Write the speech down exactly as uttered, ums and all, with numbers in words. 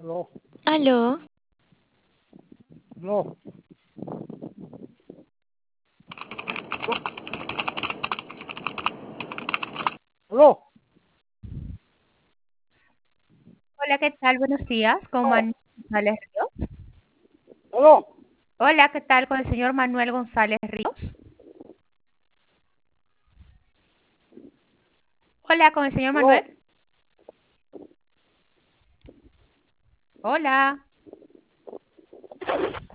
Aló, Aló, aló, aló, Hola, ¿qué tal? Buenos días, con aló, Manuel González Ríos. aló, Hola, ¿qué tal? Con el señor Manuel González Ríos. Hola, con el señor Manuel. aló, Hola.